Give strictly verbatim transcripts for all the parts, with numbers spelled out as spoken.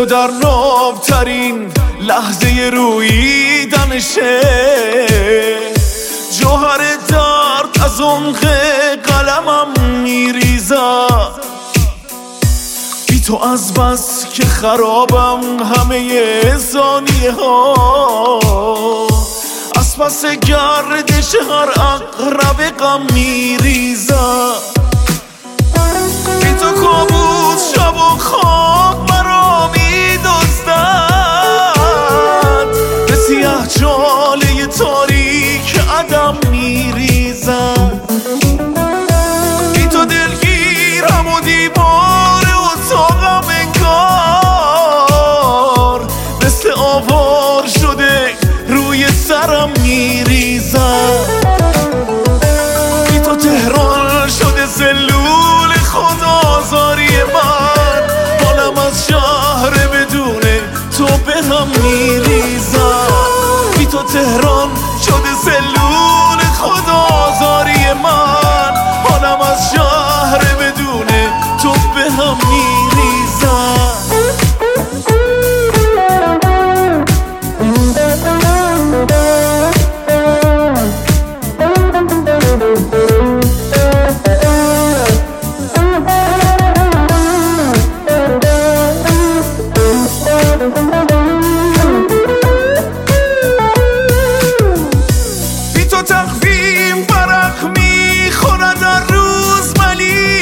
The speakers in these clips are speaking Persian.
در نابترین لحظه روییدنشه، جوهر درد از عمق قلمم میریزد. بی تو از بس که خرابم همه ثانیه ها، از پس گردش هر عقرب غم میریزد. بی تو کابوس شب و خواب مرا میدزدد، به سیاه جاله تاریک عدم میریزد. بی تو دلگیرم و دیوار اتاقم انگار مثل آوار شده روی سرم میریزد. بی تو تهران شده سلول خودآزاری من، حالم از شهر بدون تو به هم میریزد. بی تو تهران شده سلول خودآزاری من، حالم از شهر بدون تو به هم میریزد. بی تو تقویم برق میخورد در روز ولی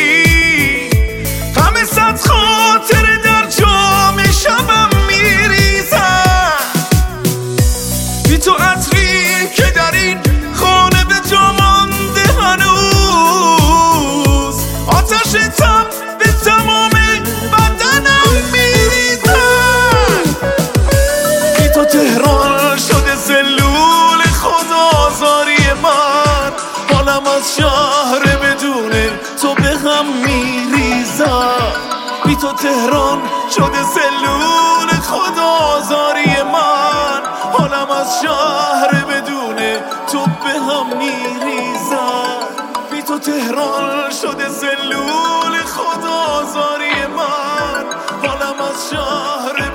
همه صد خاطر در جام شبم میریزد. بی تو عطری که در این خانه به جا مانده هنوز، آتش تب به تمام بدنم میریزد. بی تو تهران شده سلول خودآزاری من، حالم از شهر بدون تو به هم میریزد. بی تو تهران شده سلول خودآزاری من، حالم از شهر بدون تو به هم میریزد. بی تو تهران شده سلول خودآزاری من، حالم از شهر